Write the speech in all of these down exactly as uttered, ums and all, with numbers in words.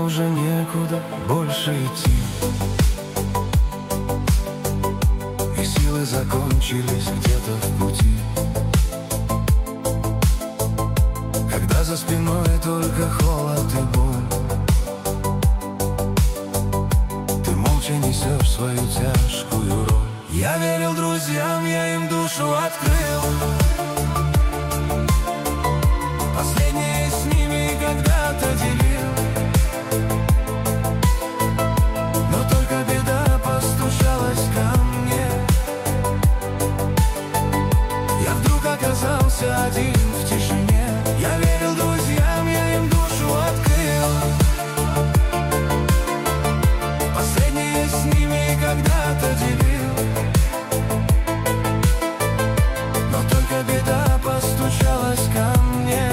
уже некуда больше идти, и силы закончились где-то в пути. Когда за спиной только холод и боль, ты молча несешь свою тяжкую роль. Я верил друзьям, я им душу открыл, последние с ними когда-то делил. Но только беда постучалась ко мне. Я вдруг оказался один в тишине. Я верил друзьям, я им душу открыл, последние с ними когда-то делил. Но только беда постучалась ко мне.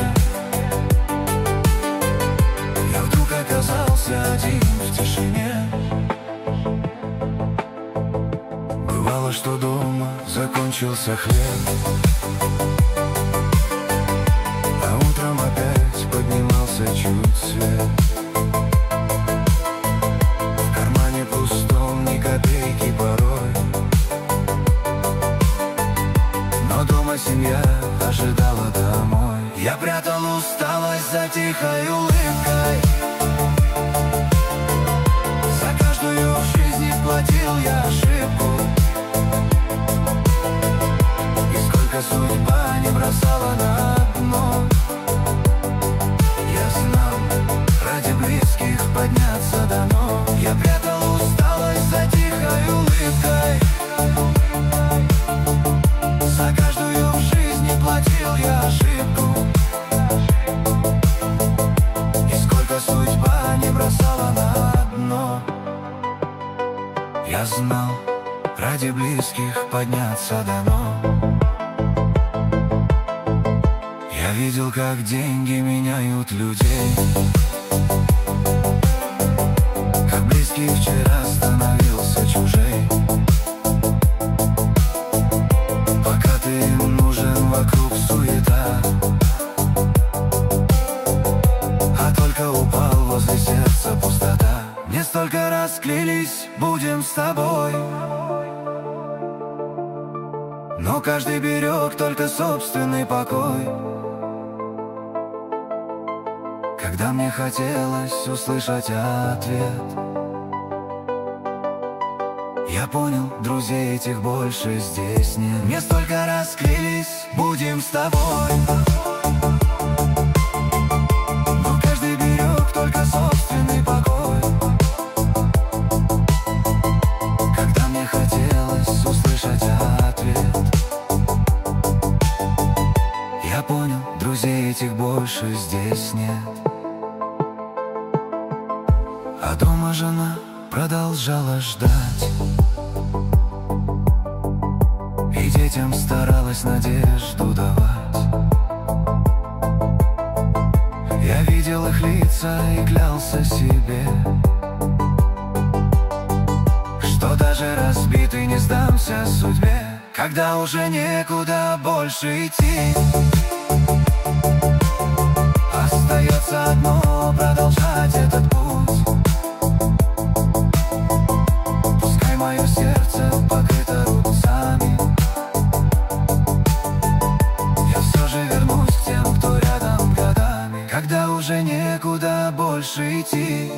Я вдруг оказался один в тишине. Бывало, что дома закончился хлеб, а утром опять поднимался чуть свет. В кармане пустом ни копейки порой, но дома семья ожидала домой. Я прятал усталость за тихой улыбкой, за каждую в жизни платил я ошибку. И сколько судьба не бросала на дно, я знал, ради близких подняться дано. Я прятал усталость за тихой улыбкой, за каждую в жизни платил я ошибку. И сколько судьба не бросала на дно, я знал, ради близких подняться дано. Я видел, как деньги меняют людей, как близкий вчера становился чужой. Пока ты им нужен, вокруг суета, а только упал возле сердца пустота. Мне столько раз клялись, будем с тобой, но каждый берег только собственный покой. Когда мне хотелось услышать ответ, я понял, друзей этих больше здесь нет. Мне столько раз клялись, будем с тобой, но каждый берег только собственный покой. Когда мне хотелось услышать ответ, я понял, друзей этих больше здесь нет. А дома жена продолжала ждать, и детям старалась надежду давать. Я видел их лица и клялся себе, что даже разбитый не сдамся судьбе. Когда уже некуда больше идти, остается одно — продолжать этот путь. Пускай мое сердце покрыто рубцами, я все же вернусь к тем, кто рядом годами. Когда уже некуда больше идти,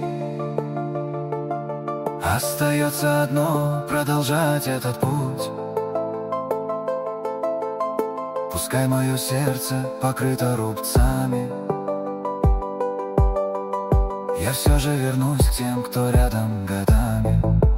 остается одно — продолжать этот путь. Пускай мое сердце покрыто рубцами, я все же вернусь к тем, кто рядом годами.